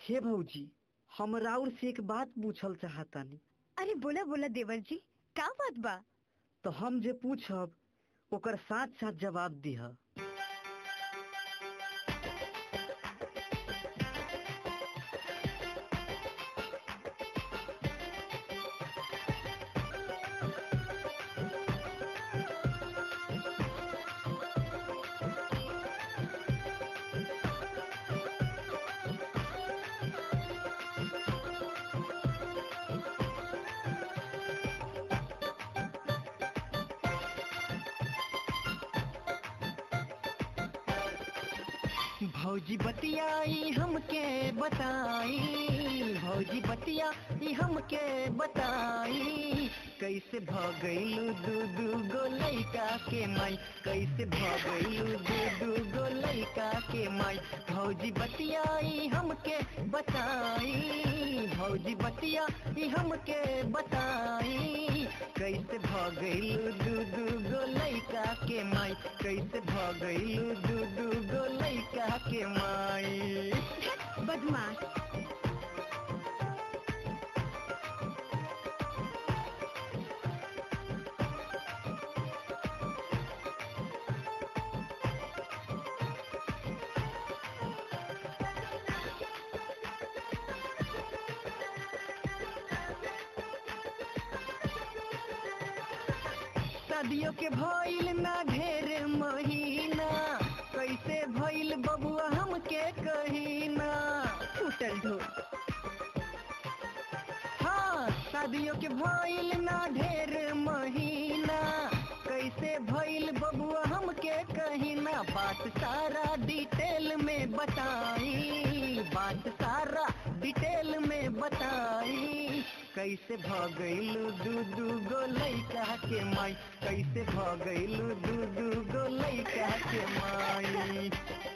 हे भौजी, हम राउर से एक बात पूछल चाहतानी। अरे बोला बोला देवर जी, का बात बा? तो हम जे पूछब ओकर साथ साथ जवाब दिह। भौजी बतियाई हमके बताई, भौजी बतियाई हमके बताई, कैसे भगैलू दू गो लइका के माई, कैसे भगैलू दू गो लइका के माई। भौजी बतियाई हमके बताई, भौजी बतियाई हमके बताई, कैसे भगैलू दू गो लइका के माई, कैसे भगैलू दू गो लइका के माई। बदमाश। शादियों के भइल ना ढेर महीना, कैसे भइल बबुआ हमके कहीना। टूटल ढोल। हाँ, शादियों के भइल ना ढेर महीना, कैसे भइल बबुआ हमके कहीना। बात सारा डिटेल में बताई, बात सारा डिटेल में बताई, कैसे भगैलू दू गो लइका के माई, कैसे भगैलू दू गो लइका के माई।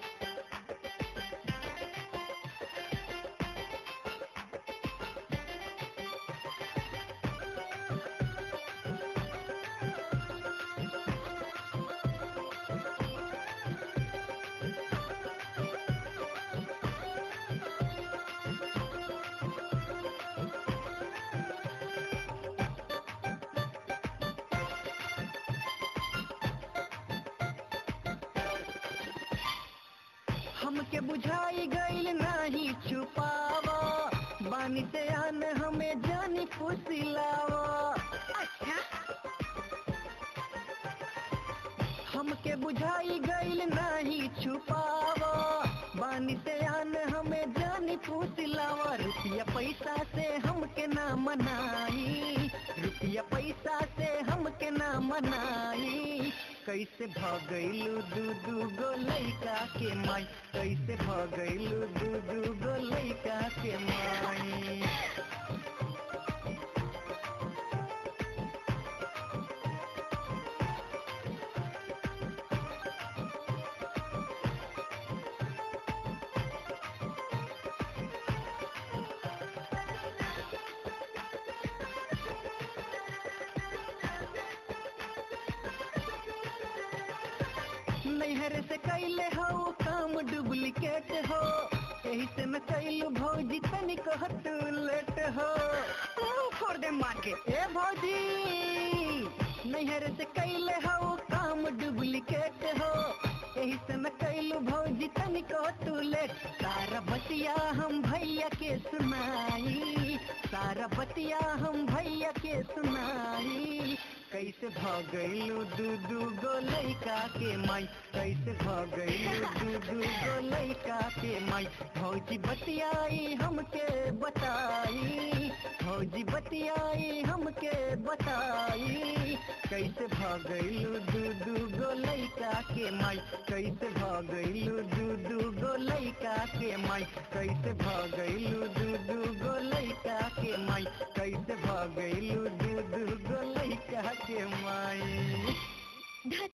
हमके बुझाई गईल नाही छुपावा, बानी से आन हमें जानी फुसिलावा। अच्छा, हमके बुझाई गईल नाही छुपावा, बानी से आन हमें जानी फुसिलावा। रुपया पैसा से हमके ना मनाई, रुपया पैसा से हमके ना मनाई, कैसे भगैलू दू गो लइका के माई, कैसे भगैलू दू गो लइका के माई। नैहर से कैले हो काम डुप्लीकेट हो, यही से न कैलू भौजी तनिक हट लेट हो। For the market. ए भौजी, नैहर से कैले हो काम डुप्लीकेट हो, यही से न कैलू भौजी तनिक हट लेट। सारा बतिया हम भैया के सुनाई, सारा बतिया हम भैया के सुनाई, कैसे भगैलू दू गो लइका के माई, कैसे भगैलू दू गो लइका के माई। भौजी बतियाई हमके बताई, भौजी बतियाई हमके बताई, कैसे भगैलू दू गो लइका के माई, कैसे भगैलू दू गो लइका के माई, कैसे भगैलू दू गो लइका के माई, कैसे भगैलू दू गो लइका के माई।